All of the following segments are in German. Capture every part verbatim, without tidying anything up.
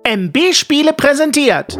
M B-Spiele präsentiert.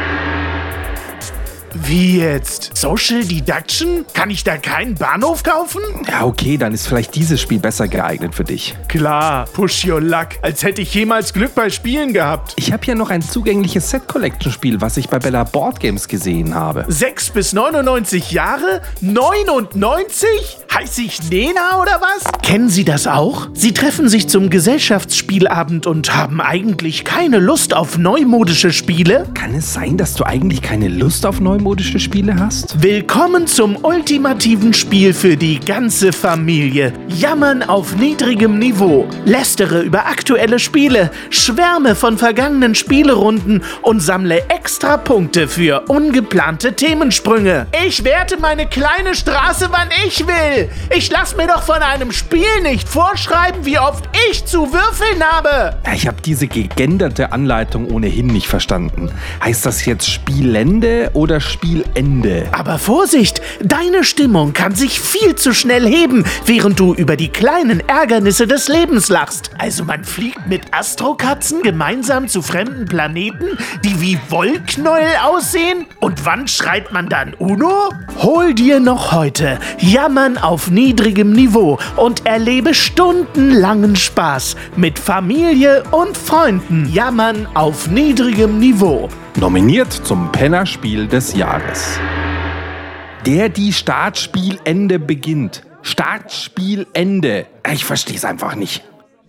Wie jetzt? Social Deduction? Kann ich da keinen Bahnhof kaufen? Ja, okay, dann ist vielleicht dieses Spiel besser geeignet für dich. Klar, push your luck. Als hätte ich jemals Glück bei Spielen gehabt. Ich habe hier noch ein zugängliches Set-Collection-Spiel, was ich bei Bella Board Games gesehen habe. sechs bis neunundneunzig Jahre? neunundneunzig? Heiß ich Nena oder was? Kennen Sie das auch? Sie treffen sich zum Gesellschaftsspielabend und haben eigentlich keine Lust auf neumodische Spiele? Kann es sein, dass du eigentlich keine Lust auf neumodische Spiele hast? Willkommen zum ultimativen Spiel für die ganze Familie. Jammern auf niedrigem Niveau. Lästere über aktuelle Spiele, schwärme von vergangenen Spielerunden und sammle extra Punkte für ungeplante Themensprünge. Ich werte meine kleine Straße, wann ich will. Ich lass mir doch von einem Spiel nicht vorschreiben, wie oft ich zu würfeln habe. Ja, ich habe diese gegenderte Anleitung ohnehin nicht verstanden. Heißt das jetzt Spielende oder Spielende? Aber Vorsicht, deine Stimmung kann sich viel zu schnell heben, während du über die kleinen Ärgernisse des Lebens lachst. Also man fliegt mit Astrokatzen gemeinsam zu fremden Planeten, die wie Wollknäuel aussehen? Und wann schreit man dann Uno? Hol dir noch heute Jammern auf niedrigem Niveau und erlebe stundenlangen Spaß mit Familie und Freunden. Jammern auf niedrigem Niveau. Nominiert zum Pennerspiel des Jahres. Der die Startspielende beginnt. Startspielende. Ich verstehe es einfach nicht.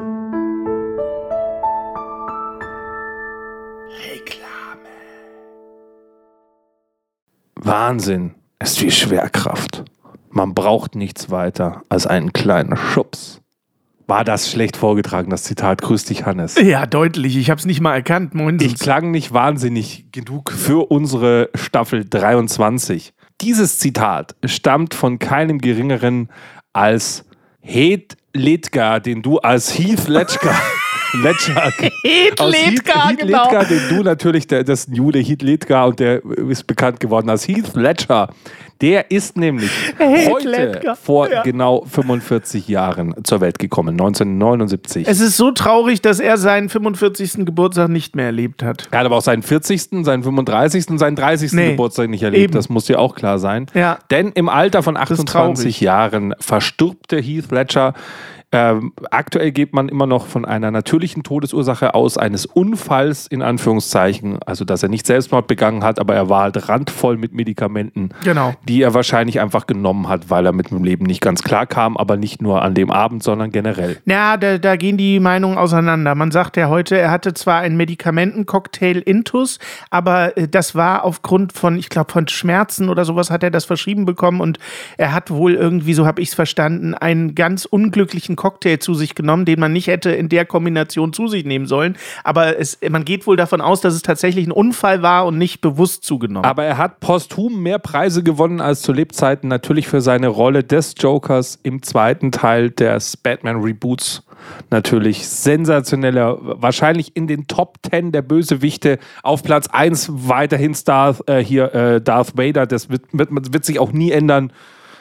Reklame. Wahnsinn. Es ist wie Schwerkraft. Man braucht nichts weiter als einen kleinen Schubs. War das schlecht vorgetragen, das Zitat? Grüß dich, Hannes. Ja, deutlich. Ich habe es nicht mal erkannt. Moin. Ich klang nicht wahnsinnig genug für unsere Staffel dreiundzwanzig. Dieses Zitat stammt von keinem Geringeren als Heath Ledger, den du als Heath Ledger... Ledger. Heath Ledger, Heath genau. Ledger, den du natürlich, der, das ist ein Jude, Heath Ledger, und der ist bekannt geworden als Heath Ledger. Der ist nämlich Heath heute Ledger. vor Ja. genau fünfundvierzig Jahren zur Welt gekommen, neunzehnhundertneunundsiebzig. Es ist so traurig, dass er seinen fünfundvierzigsten Geburtstag nicht mehr erlebt hat. Er hat aber auch seinen vierzigsten, seinen fünfunddreißigsten und seinen dreißigsten Nee. Geburtstag nicht erlebt. Eben. Das muss dir auch klar sein. Ja. Denn im Alter von ist achtundzwanzig traurig. Jahren versturbte Heath Ledger. Ähm, aktuell geht man immer noch von einer natürlichen Todesursache aus, eines Unfalls in Anführungszeichen, also dass er nicht Selbstmord begangen hat, aber er war halt randvoll mit Medikamenten, Genau. die er wahrscheinlich einfach genommen hat, weil er mit dem Leben nicht ganz klar kam, aber nicht nur an dem Abend, sondern generell. Ja, da, da gehen die Meinungen auseinander. Man sagt ja heute, er hatte zwar einen Medikamentencocktail Intus, aber äh, das war aufgrund von, ich glaube, von Schmerzen oder sowas hat er das verschrieben bekommen und er hat wohl irgendwie, so habe ich es verstanden, einen ganz unglücklichen Cocktail zu sich genommen, den man nicht hätte in der Kombination zu sich nehmen sollen. Aber es, man geht wohl davon aus, dass es tatsächlich ein Unfall war und nicht bewusst zugenommen. Aber er hat posthum mehr Preise gewonnen als zu Lebzeiten, natürlich für seine Rolle des Jokers im zweiten Teil des Batman-Reboots. Natürlich sensationeller, wahrscheinlich in den Top Ten der Bösewichte. Auf Platz eins weiterhin Darth, äh, hier, äh, Darth Vader, das wird, wird, wird sich auch nie ändern.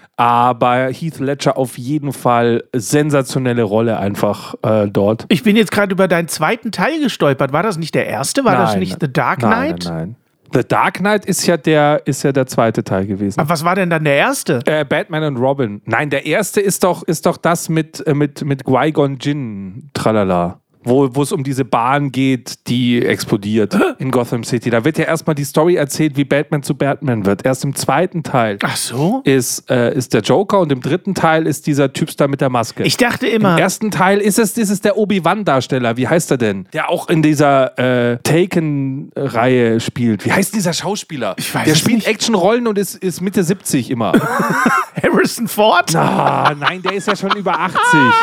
Aber Heath Ledger auf jeden Fall sensationelle Rolle einfach äh, dort. Ich bin jetzt gerade über deinen zweiten Teil gestolpert. War das nicht der erste? War das Nein. nicht The Dark Knight? Nein, nein, nein. The Dark Knight ist ja der, ist ja der zweite Teil gewesen. Aber was war denn dann der erste? Äh, Batman und Robin. Nein, der erste ist doch, ist doch das mit, äh, mit, mit Qui-Gon Jinn, tralala. Wo wo es um diese Bahn geht, die explodiert in Gotham City. Da wird ja erstmal die Story erzählt, wie Batman zu Batman wird. Erst im zweiten Teil Ach so? ist, äh, ist der Joker und im dritten Teil ist dieser Typ da mit der Maske. Ich dachte immer... Im ersten Teil ist es, ist es der Obi-Wan-Darsteller. Wie heißt er denn? Der auch in dieser äh, Taken-Reihe spielt. Wie heißt dieser Schauspieler? Ich weiß der es spielt nicht. Actionrollen und ist, ist Mitte siebzig immer. Harrison Ford? Ah, nein, der ist ja schon über achtzig.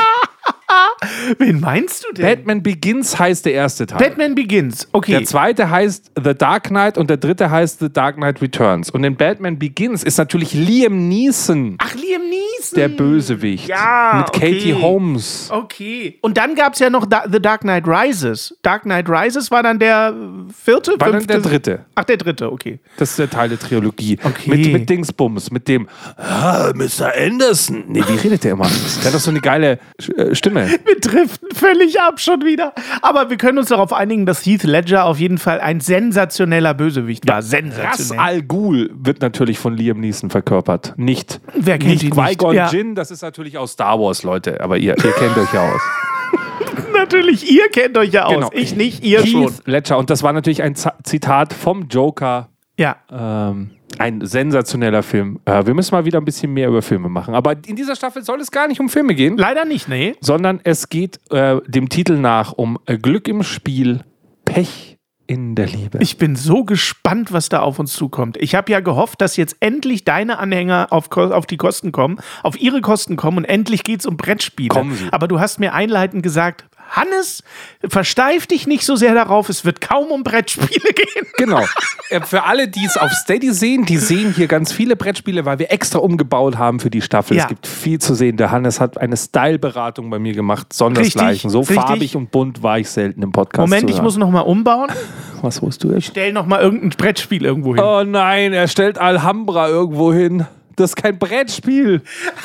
Wen meinst du denn? Batman Begins heißt der erste Teil. Batman Begins, okay. Der zweite heißt The Dark Knight und der dritte heißt The Dark Knight Returns. Und in Batman Begins ist natürlich Liam Neeson Ach, Liam Neeson. der Bösewicht. Ja, Mit Katie okay. Holmes. Okay. Und dann gab es ja noch da- The Dark Knight Rises. Dark Knight Rises war dann der vierte, War dann fünfte? der dritte. Ach, der dritte, okay. Das ist der Teil der Trilogie. Okay. Mit, mit Dingsbums, mit dem ah, Mister Anderson. Nee, wie redet der immer? Der hat doch so eine geile äh, Stimme. Mister Wir driften völlig ab schon wieder. Aber wir können uns darauf einigen, dass Heath Ledger auf jeden Fall ein sensationeller Bösewicht war. Sensationell. Ra's al Ghul wird natürlich von Liam Neeson verkörpert. Nicht, Wer kennt nicht ihn Qui-Gon nicht? Ja. Jinn, das ist natürlich aus Star Wars, Leute. Aber ihr, ihr kennt euch ja aus. Natürlich, ihr kennt euch ja aus. Genau. Ich nicht, ihr Heath schon. Ledger. Und das war natürlich ein Z- Zitat vom Joker. Ja. Ähm, ein sensationeller Film. Äh, wir müssen mal wieder ein bisschen mehr über Filme machen. Aber in dieser Staffel soll es gar nicht um Filme gehen. Leider nicht, nee. Sondern es geht äh, dem Titel nach um äh, Glück im Spiel, Pech in der Liebe. Ich bin so gespannt, was da auf uns zukommt. Ich habe ja gehofft, dass jetzt endlich deine Anhänger auf, Ko- auf die Kosten kommen, auf ihre Kosten kommen und endlich geht es um Brettspiele. Kommen sie. Aber du hast mir einleitend gesagt, Hannes, versteif dich nicht so sehr darauf, es wird kaum um Brettspiele gehen. Genau. Äh, Für alle, die es auf Steady sehen, die sehen hier ganz viele Brettspiele, weil wir extra umgebaut haben für die Staffel. Ja. Es gibt viel zu sehen. Der Hannes hat eine Style-Beratung bei mir gemacht, sondersgleichen. Richtig, So richtig. farbig und bunt war ich selten im Podcast. Moment, ich muss noch mal umbauen. Was holst du jetzt? Stell noch mal irgendein Brettspiel irgendwo hin. Oh nein, er stellt Alhambra irgendwo hin. Das ist kein Brettspiel.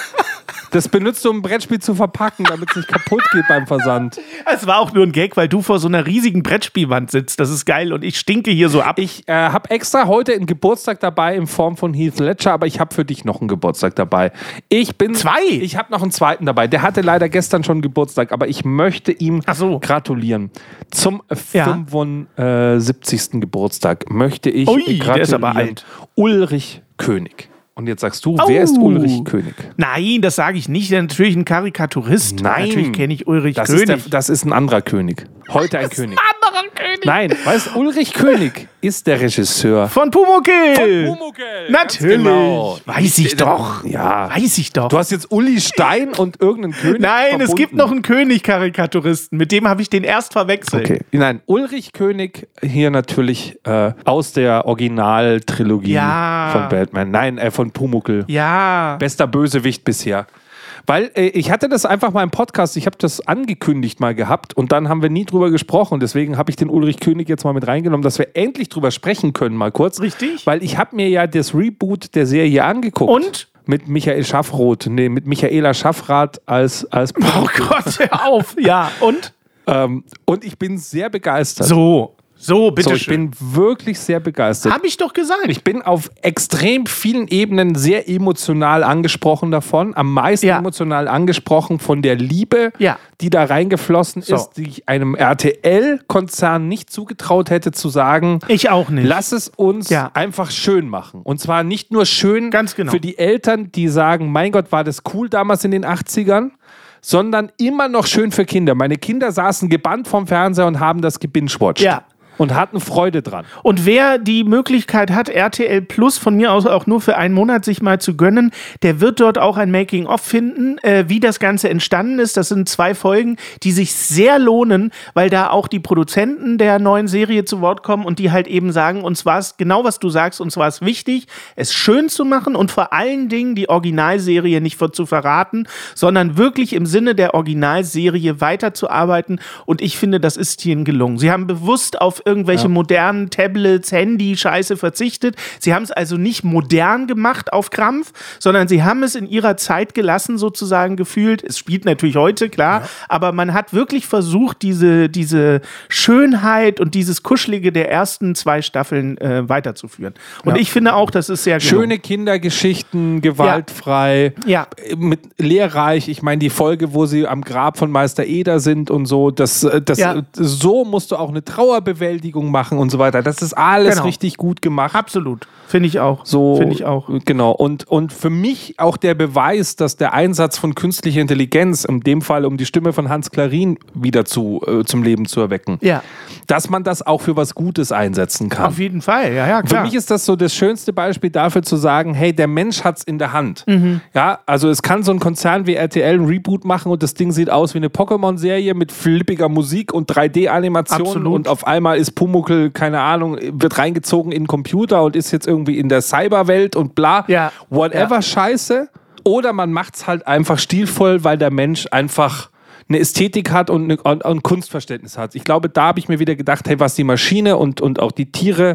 Das benutzt du, um ein Brettspiel zu verpacken, damit es nicht kaputt geht beim Versand. Es war auch nur ein Gag, weil du vor so einer riesigen Brettspielwand sitzt. Das ist geil und ich stinke hier so ab. Ich äh, habe extra heute einen Geburtstag dabei in Form von Heath Ledger, aber ich habe für dich noch einen Geburtstag dabei. Ich bin Zwei? Ich habe noch einen zweiten dabei. Der hatte leider gestern schon Geburtstag, aber ich möchte ihm Ach so. gratulieren. Zum Ja. fünfundsiebzigsten Geburtstag möchte ich Ui, gratulieren. der ist aber alt. Ulrich König. Und jetzt sagst du, Oh. wer ist Ulrich König? Nein, das sage ich nicht. Der ist natürlich ein Karikaturist. Nein. Natürlich kenne ich Ulrich Das König. ist, der, das ist ein anderer König. Heute ein König. anderer König. Nein, weißt du, Ulrich König ist der Regisseur. Von Pumuckl. Pumuckl. Natürlich. Genau. Weiß ich doch. Ja. Weiß ich doch. Du hast jetzt Uli Stein und irgendeinen König Nein, verbunden. es gibt noch einen König-Karikaturisten. Mit dem habe ich den erst verwechselt. Okay. Nein, Ulrich König hier natürlich äh, aus der Originaltrilogie Ja. von Batman. Nein, äh, von Pumuckl. Ja. Bester Bösewicht bisher. Weil äh, ich hatte das einfach mal im Podcast, ich habe das angekündigt mal gehabt und dann haben wir nie drüber gesprochen. Deswegen habe ich den Ulrich König jetzt mal mit reingenommen, dass wir endlich drüber sprechen können, mal kurz. Richtig. Weil ich habe mir ja das Reboot der Serie angeguckt. Und? Mit Michael Schaffroth, nee, mit Michaela Schaffrath als, als Oh Gott, hör auf. Ja, und? ähm, und ich bin sehr begeistert. So. So, bitte So, ich schön. bin wirklich sehr begeistert. Habe ich doch gesagt. Ich bin auf extrem vielen Ebenen sehr emotional angesprochen davon. Am meisten Ja. emotional angesprochen von der Liebe, Ja. die da reingeflossen So. ist, die ich einem R T L-Konzern nicht zugetraut hätte zu sagen, Ich auch nicht. lass es uns Ja. einfach schön machen. Und zwar nicht nur schön Ganz genau. für die Eltern, die sagen, mein Gott, war das cool damals in den achtzigern, sondern immer noch schön für Kinder. Meine Kinder saßen gebannt vorm Fernseher und haben das gebingewatcht. Ja. Und hatten Freude dran. Und wer die Möglichkeit hat, R T L Plus von mir aus auch nur für einen Monat sich mal zu gönnen, der wird dort auch ein Making-of finden, äh, wie das Ganze entstanden ist. Das sind zwei Folgen, die sich sehr lohnen, weil da auch die Produzenten der neuen Serie zu Wort kommen und die halt eben sagen, uns war es, genau was du sagst, uns war es wichtig, es schön zu machen und vor allen Dingen die Originalserie nicht zu verraten, sondern wirklich im Sinne der Originalserie weiterzuarbeiten. Und ich finde, das ist ihnen gelungen. Sie haben bewusst auf irgendwelche Ja. modernen Tablets, Handy, Scheiße verzichtet. Sie haben es also nicht modern gemacht auf Krampf, sondern sie haben es in ihrer Zeit gelassen, sozusagen gefühlt. Es spielt natürlich heute, klar, aber man hat wirklich versucht, diese, diese Schönheit und dieses Kuschelige der ersten zwei Staffeln äh, weiterzuführen. Und Ja. ich finde auch, das ist sehr gelungen. Schöne Kindergeschichten, gewaltfrei, Ja. mit lehrreich. Ich meine, die Folge, wo sie am Grab von Meister Eder sind und so, das, das, Ja. so musst du auch eine Trauerbewältigung machen und so weiter. Das ist alles Genau. richtig gut gemacht. Absolut. Finde ich auch. So, Finde ich auch. Genau. Und, und für mich auch der Beweis, dass der Einsatz von künstlicher Intelligenz, in dem Fall um die Stimme von Hans Klarin wieder zu, äh, zum Leben zu erwecken, Ja. dass man das auch für was Gutes einsetzen kann. Auf jeden Fall. Ja, ja, Für klar. mich ist das so das schönste Beispiel dafür zu sagen, hey, der Mensch hat's in der Hand. Mhm. Ja, also es kann so ein Konzern wie R T L ein Reboot machen und das Ding sieht aus wie eine Pokémon-Serie mit flippiger Musik und drei D-Animationen Absolut. und auf einmal ist Pumuckl, keine Ahnung, wird reingezogen in den Computer und ist jetzt irgendwie in der Cyberwelt und bla, Ja. whatever Ja. Scheiße. Oder man macht's halt einfach stilvoll, weil der Mensch einfach eine Ästhetik hat und, eine, und, und Kunstverständnis hat. Ich glaube, da habe ich mir wieder gedacht, hey, was die Maschine und, und auch die Tiere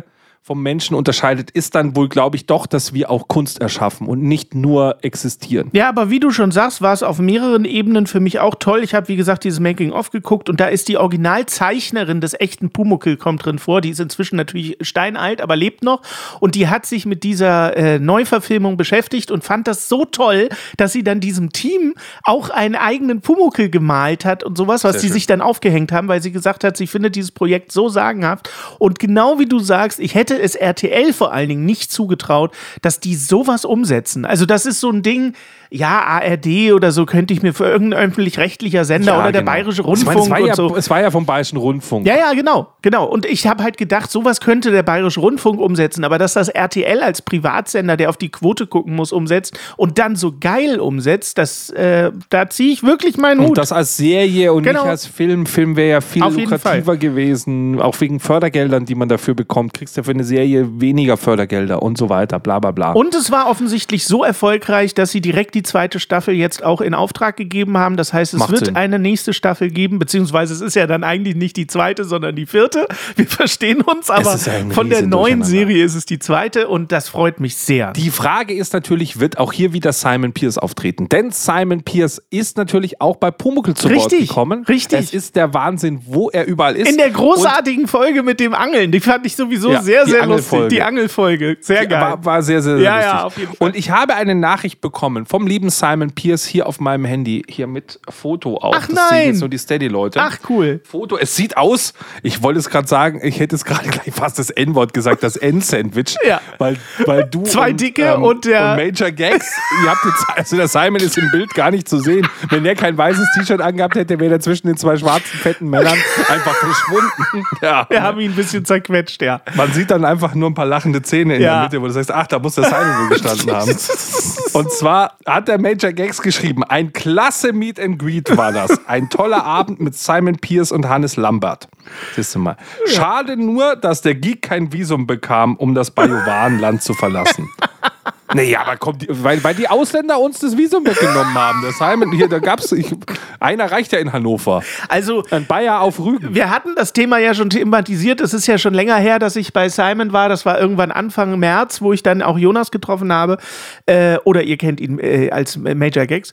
vom Menschen unterscheidet, ist dann wohl, glaube ich, doch, dass wir auch Kunst erschaffen und nicht nur existieren. Ja, aber wie du schon sagst, war es auf mehreren Ebenen für mich auch toll. Ich habe, wie gesagt, dieses Making-of geguckt und da ist die Originalzeichnerin des echten Pumuckl kommt drin vor. Die ist inzwischen natürlich steinalt, aber lebt noch. Und die hat sich mit dieser äh, Neuverfilmung beschäftigt und fand das so toll, dass sie dann diesem Team auch einen eigenen Pumuckl gemalt hat und sowas, was Sehr sie schön. sich dann aufgehängt haben, weil sie gesagt hat, sie findet dieses Projekt so sagenhaft. Und genau wie du sagst, ich hätte es R T L vor allen Dingen nicht zugetraut, dass die sowas umsetzen. Also das ist so ein Ding, ja, A R D oder so könnte ich mir für irgendein öffentlich-rechtlicher Sender Ja, oder der genau. Bayerische Ich meine, Rundfunk es war und ja, so. Es war ja vom Bayerischen Rundfunk. Ja, ja, genau, genau. Und ich habe halt gedacht, sowas könnte der Bayerische Rundfunk umsetzen, aber dass das R T L als Privatsender, der auf die Quote gucken muss, umsetzt und dann so geil umsetzt, das, äh, da ziehe ich wirklich meinen Hut. Und das als Serie und Genau. nicht als Film. Film wäre ja viel Auf jeden lukrativer Fall. gewesen, auch wegen Fördergeldern, die man dafür bekommt. Kriegst du für eine Serie weniger Fördergelder und so weiter, bla bla bla. Und es war offensichtlich so erfolgreich, dass sie direkt die zweite Staffel jetzt auch in Auftrag gegeben haben. Das heißt, es Macht wird Sinn. eine nächste Staffel geben, beziehungsweise es ist ja dann eigentlich nicht die zweite, sondern die vierte. Wir verstehen uns, aber ist ja ein von der Riesen neuen Durcheinander. Serie ist es die zweite und das freut mich sehr. Die Frage ist natürlich, wird auch hier wieder Simon Pierce auftreten? Denn Simon Pierce ist natürlich auch bei Pumuckl zu Wort Richtig, gekommen. richtig. Es ist der Wahnsinn, wo er überall ist. In der großartigen Folge mit dem Angeln, die fand ich sowieso Ja, sehr, die sehr Angelfolge. lustig. Die Angelfolge, sehr Die geil. War, war sehr, sehr, sehr Ja, ja, lustig. auf jeden Fall. Und ich habe eine Nachricht bekommen vom lieben Simon Pierce hier auf meinem Handy, hier mit Foto auch. Ach, das sehen nein. jetzt nur die Steady-Leute. Ach, cool. Foto, es sieht aus, ich wollte es gerade sagen, ich hätte es gerade gleich fast das N-Wort gesagt, das N-Sandwich. Ja. Weil, weil du Zwei und, Dicke und der- und Major Gags, ihr habt jetzt, also der Simon ist im Bild gar nicht zu sehen. Wenn der kein weißes T-Shirt angehabt hätte, wäre er zwischen den zwei schwarzen, fetten Männern einfach verschwunden. Ja. Wir haben ihn ein bisschen zerquetscht, ja. Man sieht dann einfach nur ein paar lachende Zähne in Ja. der Mitte, wo du sagst, ach, da muss der Simon wohl gestanden haben. Und zwar hat der Major Gags geschrieben, ein klasse Meet and Greet war das. Ein toller Abend mit Simon Pierce und Hannes Lambert. Siehst du mal. Schade nur, dass der Geek kein Visum bekam, um das Bajowarenland zu verlassen. Naja, aber kommt, die- weil, weil die Ausländer uns das Visum weggenommen haben. Der Simon, hier, da gab's, ich, einer reicht ja in Hannover. Also, Ein Bayer auf Rügen. wir hatten das Thema ja schon thematisiert. Es ist ja schon länger her, dass ich bei Simon war. Das war irgendwann Anfang März, wo ich dann auch Jonas getroffen habe. Äh, oder ihr kennt ihn äh, als Major Gags.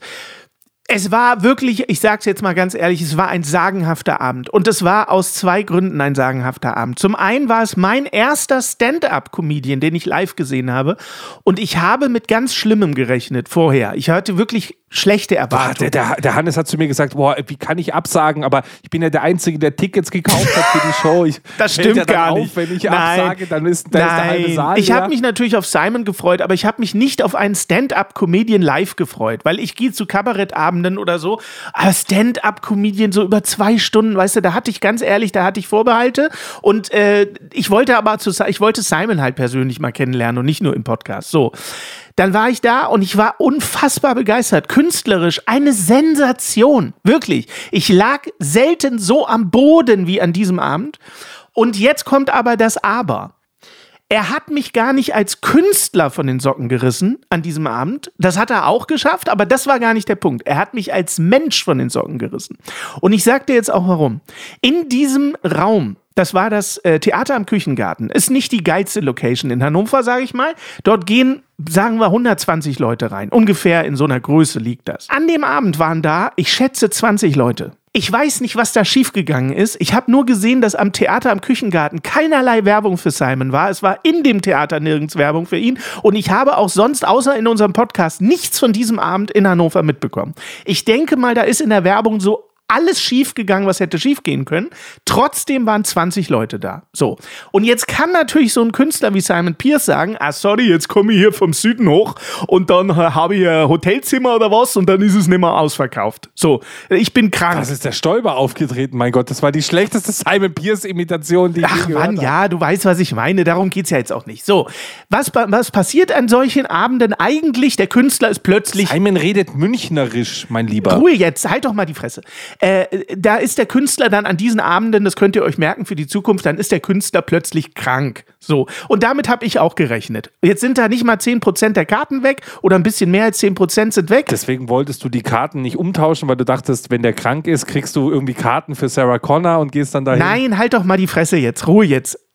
Es war wirklich, ich sag's jetzt mal ganz ehrlich, es war ein sagenhafter Abend. Und es war aus zwei Gründen ein sagenhafter Abend. Zum einen war es mein erster Stand-up-Comedian, den ich live gesehen habe. Und ich habe mit ganz Schlimmem gerechnet vorher. Ich hatte wirklich schlechte Boah, Erwartungen. der, der, der Hannes hat zu mir gesagt, boah, wie kann ich absagen, aber ich bin ja der Einzige, der Tickets gekauft hat für die Show. Ich, Das fällt stimmt ja dann gar auf, nicht. Wenn ich Nein. absage, dann ist, dann ist der halbe Nein, Saal ich leer. habe mich natürlich auf Simon gefreut, aber ich habe mich nicht auf einen Stand-up-Comedian live gefreut, weil ich gehe zu Kabarettabenden oder so, aber Stand-up-Comedian so über zwei Stunden, weißt du, da hatte ich ganz ehrlich, da hatte ich Vorbehalte und äh, ich wollte aber zu, ich wollte Simon halt persönlich mal kennenlernen und nicht nur im Podcast. So. Dann war ich da und ich war unfassbar begeistert. Künstlerisch eine Sensation. Wirklich. Ich lag selten so am Boden wie an diesem Abend. Und jetzt kommt aber das Aber. Er hat mich gar nicht als Künstler von den Socken gerissen an diesem Abend. Das hat er auch geschafft, aber das war gar nicht der Punkt. Er hat mich als Mensch von den Socken gerissen. Und ich sag dir jetzt auch warum. In diesem Raum, das war das äh, Theater am Küchengarten, ist nicht die geilste Location in Hannover, sage ich mal. Dort gehen, sagen wir, hundertzwanzig Leute rein. Ungefähr in so einer Größe liegt das. An dem Abend waren da, ich schätze, zwanzig Leute. Ich weiß nicht, was da schiefgegangen ist. Ich habe nur gesehen, dass am Theater am Küchengarten keinerlei Werbung für Simon war. Es war in dem Theater nirgends Werbung für ihn. Und ich habe auch sonst, außer in unserem Podcast, nichts von diesem Abend in Hannover mitbekommen. Ich denke mal, da ist in der Werbung so alles schief gegangen, was hätte schief gehen können. Trotzdem waren zwanzig Leute da. So. Und jetzt kann natürlich so ein Künstler wie Simon Pierce sagen, ah, sorry, jetzt komme ich hier vom Süden hoch und dann äh, habe ich ein Hotelzimmer oder was und dann ist es nicht mehr ausverkauft. So. Ich bin krank. Das ist der Stoiber aufgetreten, mein Gott. Das war die schlechteste Simon Pierce-Imitation, die ich Ach je gehört Mann, habe. ja, du weißt, was ich meine. Darum geht's ja jetzt auch nicht. So, was, was passiert an solchen Abenden eigentlich? Der Künstler ist plötzlich... Simon redet münchnerisch, mein Lieber. Ruhe jetzt, halt doch mal die Fresse. Äh, da ist der Künstler dann an diesen Abenden, das könnt ihr euch merken für die Zukunft, dann ist der Künstler plötzlich krank. So, und damit habe ich auch gerechnet. Jetzt sind da nicht mal zehn Prozent der Karten weg oder ein bisschen mehr als zehn Prozent sind weg. Deswegen wolltest du die Karten nicht umtauschen, weil du dachtest, wenn der krank ist, kriegst du irgendwie Karten für Sarah Connor und gehst dann dahin. Nein, halt doch mal die Fresse jetzt, Ruhe jetzt.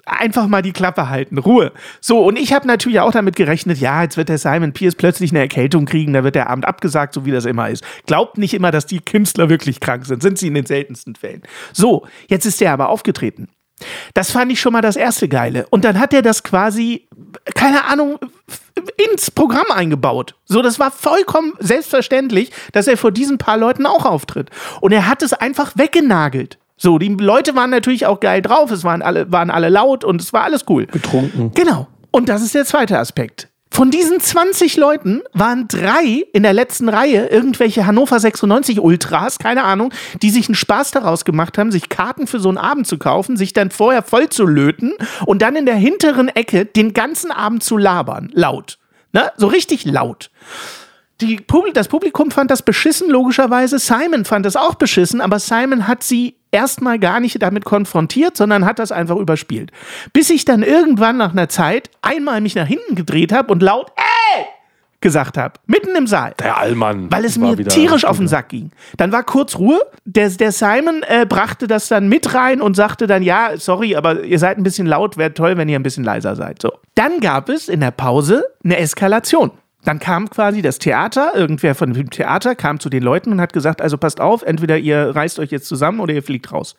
einfach mal die Klappe halten, Ruhe. So, und ich habe natürlich auch damit gerechnet, ja, jetzt wird der Simon Pierce plötzlich eine Erkältung kriegen, da wird der Abend abgesagt, so wie das immer ist. Glaubt nicht immer, dass die Künstler wirklich krank sind, sind sie in den seltensten Fällen. So, jetzt ist der aber aufgetreten. Das fand ich schon mal das erste Geile. Und dann hat er das quasi, keine Ahnung, ins Programm eingebaut. So, das war vollkommen selbstverständlich, dass er vor diesen paar Leuten auch auftritt. Und er hat es einfach weggenagelt. So, die Leute waren natürlich auch geil drauf, es waren alle, waren alle laut und es war alles cool. Betrunken. Genau. Und das ist der zweite Aspekt. Von diesen zwanzig Leuten waren drei in der letzten Reihe irgendwelche Hannover sechsundneunzig Ultras, keine Ahnung, die sich einen Spaß daraus gemacht haben, sich Karten für so einen Abend zu kaufen, sich dann vorher voll zu löten und dann in der hinteren Ecke den ganzen Abend zu labern. Laut. Ne? So richtig laut. Die Publi- das Publikum fand das beschissen, logischerweise. Simon fand das auch beschissen, aber Simon hat sie erstmal gar nicht damit konfrontiert, sondern hat das einfach überspielt. Bis ich dann irgendwann nach einer Zeit einmal mich nach hinten gedreht habe und laut ey gesagt habe, mitten im Saal. Der Allmann. Weil es mir tierisch auf den Sack ging. Dann war kurz Ruhe. Der, der Simon äh, brachte das dann mit rein und sagte dann, ja, sorry, aber ihr seid ein bisschen laut, wäre toll, wenn ihr ein bisschen leiser seid. So. Dann gab es in der Pause eine Eskalation. Dann kam quasi das Theater, irgendwer von dem Theater kam zu den Leuten und hat gesagt, also passt auf, entweder ihr reißt euch jetzt zusammen oder ihr fliegt raus.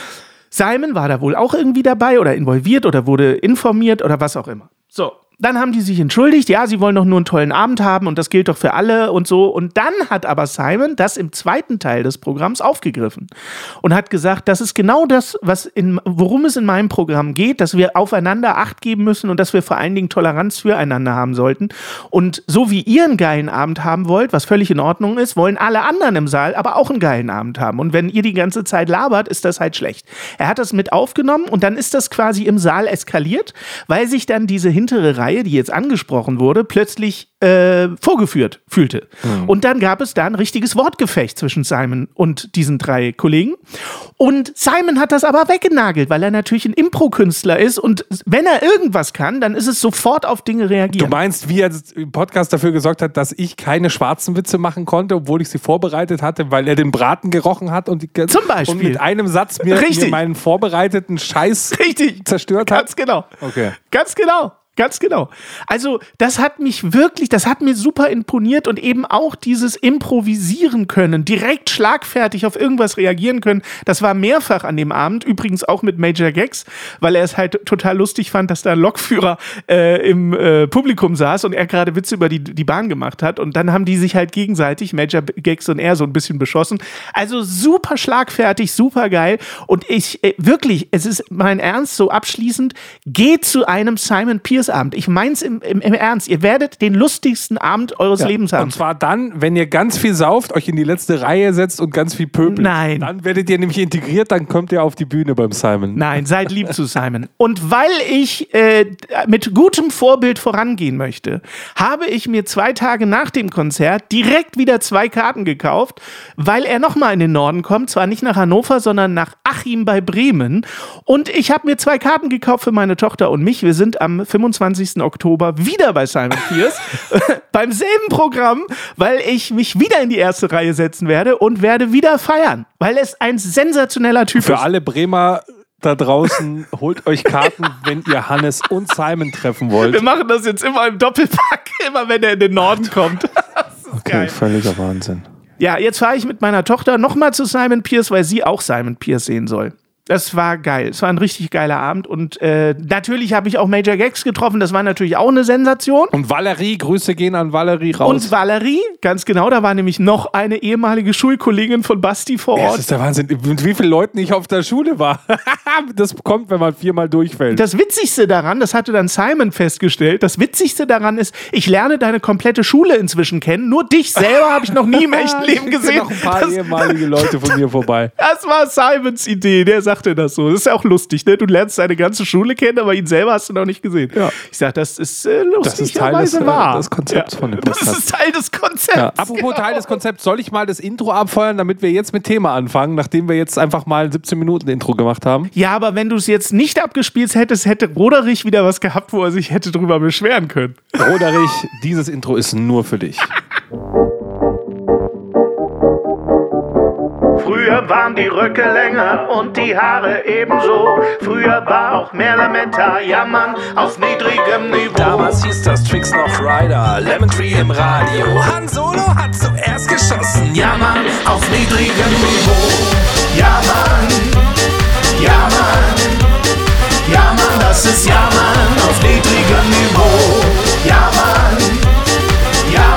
Simon war da wohl auch irgendwie dabei oder involviert oder wurde informiert oder was auch immer. So, dann haben die sich entschuldigt, ja, sie wollen doch nur einen tollen Abend haben und das gilt doch für alle und so. Und dann hat aber Simon das im zweiten Teil des Programms aufgegriffen und hat gesagt, das ist genau das, was in, worum es in meinem Programm geht, dass wir aufeinander Acht geben müssen und dass wir vor allen Dingen Toleranz füreinander haben sollten. Und so wie ihr einen geilen Abend haben wollt, was völlig in Ordnung ist, wollen alle anderen im Saal aber auch einen geilen Abend haben. Und wenn ihr die ganze Zeit labert, ist das halt schlecht. Er hat das mit aufgenommen und dann ist das quasi im Saal eskaliert, weil sich dann diese hintere Reihe, die jetzt angesprochen wurde, plötzlich äh, vorgeführt fühlte. Mhm. Und dann gab es da ein richtiges Wortgefecht zwischen Simon und diesen drei Kollegen. Und Simon hat das aber weggenagelt, weil er natürlich ein Impro-Künstler ist und wenn er irgendwas kann, dann ist es sofort auf Dinge reagieren. Du meinst, wie er im Podcast dafür gesorgt hat, dass ich keine schwarzen Witze machen konnte, obwohl ich sie vorbereitet hatte, weil er den Braten gerochen hat und, die, Zum Beispiel. und mit einem Satz mir, mir meinen vorbereiteten Scheiß Richtig. zerstört hat? Ganz genau. Okay. Ganz genau. Ganz genau. Also das hat mich wirklich, das hat mir super imponiert und eben auch dieses Improvisieren können, direkt schlagfertig auf irgendwas reagieren können. Das war mehrfach an dem Abend, übrigens auch mit Major Gags, weil er es halt total lustig fand, dass da ein Lokführer äh, im äh, Publikum saß und er gerade Witze über die, die Bahn gemacht hat und dann haben die sich halt gegenseitig, Major Gags und er, so ein bisschen beschossen. Also super schlagfertig, super geil und ich, äh, wirklich, es ist mein Ernst, so abschließend, geht zu einem Simon Pierce Abend. Ich mein's im, im, im Ernst. Ihr werdet den lustigsten Abend eures ja. Lebens haben. Und zwar dann, wenn ihr ganz viel sauft, euch in die letzte Reihe setzt und ganz viel pöbelt. Nein. Dann werdet ihr nämlich integriert, dann kommt ihr auf die Bühne beim Simon. Nein, seid lieb zu Simon. Und weil ich äh, mit gutem Vorbild vorangehen möchte, habe ich mir zwei Tage nach dem Konzert direkt wieder zwei Karten gekauft, weil er nochmal in den Norden kommt. Zwar nicht nach Hannover, sondern nach Achim bei Bremen. Und ich habe mir zwei Karten gekauft für meine Tochter und mich. Wir sind am fünfundzwanzigsten Oktober wieder bei Simon Pierce, beim selben Programm, weil ich mich wieder in die erste Reihe setzen werde und werde wieder feiern, weil es ein sensationeller Typ Für ist. Für alle Bremer da draußen, holt euch Karten, wenn ihr Hannes und Simon treffen wollt. Wir machen das jetzt immer im Doppelpack, immer wenn er in den Norden kommt. Das ist okay, geil. Völliger Wahnsinn. Ja, jetzt fahre ich mit meiner Tochter nochmal zu Simon Pierce, weil sie auch Simon Pierce sehen soll. Das war geil. Es war ein richtig geiler Abend. Und äh, natürlich habe ich auch Major Gags getroffen. Das war natürlich auch eine Sensation. Und Valerie, Grüße gehen an Valerie raus. Und Valerie, ganz genau, da war nämlich noch eine ehemalige Schulkollegin von Basti vor Ort. Ja, das ist der Wahnsinn, mit wie vielen Leuten ich auf der Schule war. Das kommt, wenn man viermal durchfällt. Das Witzigste daran, das hatte dann Simon festgestellt, das Witzigste daran ist, ich lerne deine komplette Schule inzwischen kennen. Nur dich selber habe ich noch nie im echten Leben gesehen. noch ein paar das, ehemalige Leute von mir vorbei. Das war Simons Idee, der sagt das so. Das ist ja auch lustig, ne? Du lernst deine ganze Schule kennen, aber ihn selber hast du noch nicht gesehen. Ja. Ich sag, das ist äh, lustigerweise wahr. Das ist Teil des, äh, des Konzepts ja. von dem Podcast. Das ist Teil des Konzepts. Ja. Apropos genau. Teil des Konzepts, soll ich mal das Intro abfeuern, damit wir jetzt mit Thema anfangen, nachdem wir jetzt einfach mal ein siebzehn Minuten Intro gemacht haben? Ja, aber wenn du es jetzt nicht abgespielt hättest, hätte Roderich wieder was gehabt, wo er sich hätte drüber beschweren können. Roderich, dieses Intro ist nur für dich. Früher waren die Röcke länger und die Haare ebenso. Früher war auch mehr Lametta, jammern auf niedrigem Niveau. Damals hieß das Tricks noch Rider, Lemon Tree im Radio. Han Solo hat zuerst geschossen, Jammern auf niedrigem Niveau. Ja Mann, ja Mann, ja Mann, das ist Ja Mann auf niedrigem Niveau. Ja Mann, ja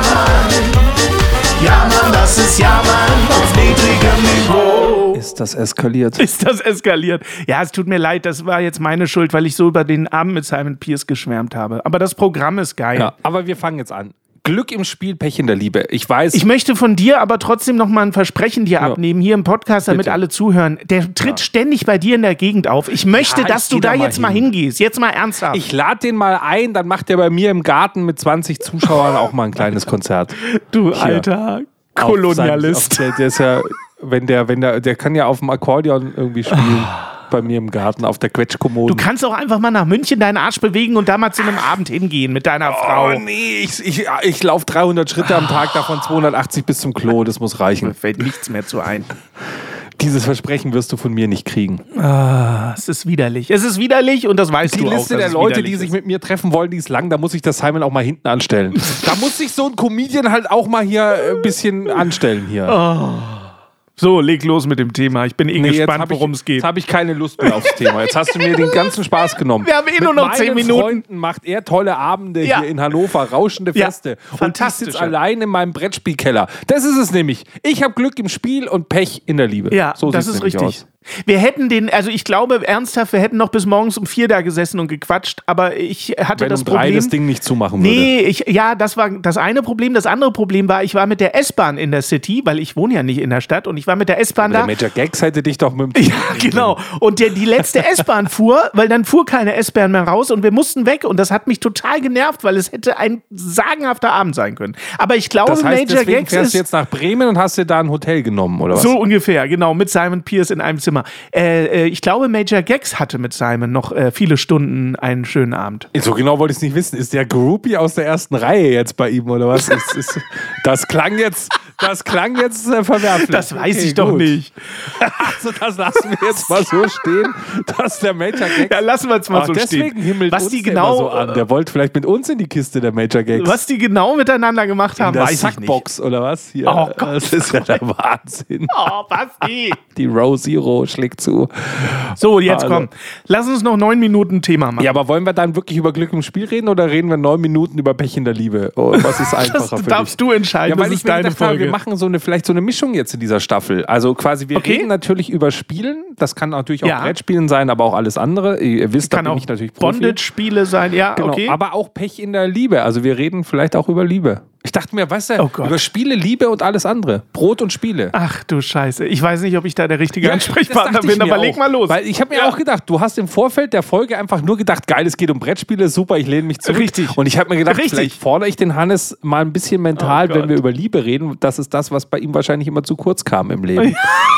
Mann, ja Mann, das ist Ja Mann auf niedrigem Niveau. Ist das eskaliert? Ist das eskaliert? Ja, es tut mir leid, das war jetzt meine Schuld, weil ich so über den Abend mit Simon Pierce geschwärmt habe. Aber das Programm ist geil. Ja, aber wir fangen jetzt an. Glück im Spiel, Pech in der Liebe. Ich weiß. Ich möchte von dir aber trotzdem noch mal ein Versprechen dir ja. abnehmen, hier im Podcast, damit Bitte. alle zuhören. Der tritt ja. ständig bei dir in der Gegend auf. Ich möchte, ja, dass ich du da, da jetzt mal hin. mal hingehst. Jetzt mal ernsthaft. Ich lade den mal ein, dann macht er bei mir im Garten mit zwanzig Zuschauern auch mal ein kleines Konzert. Du hier. alter Kolonialist. Sein, auf, der, der ist ja, wenn der, wenn der, der kann ja auf dem Akkordeon irgendwie spielen. Bei mir im Garten auf der Quetschkommode. Du kannst auch einfach mal nach München deinen Arsch bewegen und da mal zu einem Abend hingehen mit deiner oh, Frau. Oh nee, ich, ich, ich laufe dreihundert Schritte am Tag, davon zweihundertachtzig bis zum Klo, das muss reichen. Mir fällt nichts mehr zu ein. Dieses Versprechen wirst du von mir nicht kriegen. Ah, es ist widerlich. Es ist widerlich und das weißt die du auch. Die Liste der Leute, die sich mit mir treffen wollen, die ist lang. Da muss ich das Simon auch mal hinten anstellen. Da muss sich so ein Comedian halt auch mal hier ein bisschen anstellen hier. Oh. So, leg los mit dem Thema. Ich bin eh nee, gespannt, worum es geht. Jetzt habe ich keine Lust mehr aufs Thema. Jetzt hast du mir den ganzen Spaß genommen. Wir haben eh nur noch zehn Minuten. Mit meinen Freunden macht er tolle Abende ja. hier in Hannover, rauschende Feste. Ja, und ich sitze allein in meinem Brettspielkeller. Das ist es nämlich. Ich habe Glück im Spiel und Pech in der Liebe. Ja, so das ist richtig. Aus. Wir hätten den, also ich glaube ernsthaft, wir hätten noch bis morgens um vier da gesessen und gequatscht, aber ich hatte Wenn das um Problem... drei das Ding nicht zumachen würde. Nee, ich, ja, das war das eine Problem. Das andere Problem war, ich war mit der S-Bahn in der City, weil ich wohne ja nicht in der Stadt und ich war mit der S-Bahn da. Der Major Gags hätte dich doch mit dem... Ja, genau. Und der, die letzte S-Bahn fuhr, weil dann fuhr keine S-Bahn mehr raus und wir mussten weg und das hat mich total genervt, weil es hätte ein sagenhafter Abend sein können. Aber ich glaube, das heißt, Major Gags ist... fährst du jetzt nach Bremen und hast dir da ein Hotel genommen, oder was? So ungefähr, genau, mit Simon Pierce in einem Zimmer. Äh, Ich glaube, Major Gags hatte mit Simon noch äh, viele Stunden einen schönen Abend. So genau wollte ich es nicht wissen. Ist der Groupie aus der ersten Reihe jetzt bei ihm oder was? ist, ist, das klang jetzt, das klang jetzt äh, verwerflich. Das weiß okay, ich doch gut. nicht. Also das lassen wir jetzt mal so stehen, dass der Major Gags... Ja, lassen wir es mal Ach, so deswegen stehen. himmelt was uns die genau so an. Der wollte vielleicht mit uns in die Kiste, der Major Gags. Was die genau miteinander gemacht haben, in der weiß Sackbox, ich nicht. oder was? Hier, oh Gott. Das ist ja der Wahnsinn. Oh, Basti. Die Row Zero schlägt zu. So, jetzt komm. Lass uns noch neun Minuten Thema machen. Ja, aber wollen wir dann wirklich über Glück im Spiel reden oder reden wir neun Minuten über Pech in der Liebe? Oh, was ist einfacher das für dich? darfst du entscheiden, ja, weil das ich ist deine Folge. Habe, wir machen so eine, vielleicht so eine Mischung jetzt in dieser Staffel. Also quasi, wir okay. reden natürlich über Spielen. Das kann natürlich auch ja. Brettspielen sein, aber auch alles andere. Ihr wisst, kann da bin auch ich natürlich Profi. Bondage-Spiele sein, ja, genau. okay. Aber auch Pech in der Liebe. Also wir reden vielleicht auch über Liebe. Ich dachte mir, weißt du, oh über Spiele, Liebe und alles andere. Brot und Spiele. Ach du Scheiße. Ich weiß nicht, ob ich da der richtige ja, Ansprechpartner bin, aber leg mal los. Weil ich habe mir ja. auch gedacht, du hast im Vorfeld der Folge einfach nur gedacht, geil, es geht um Brettspiele, super, ich lehne mich zurück. Richtig. Und ich habe mir gedacht, Richtig. vielleicht fordere ich den Hannes mal ein bisschen mental, oh wenn wir über Liebe reden. Das ist das, was bei ihm wahrscheinlich immer zu kurz kam im Leben.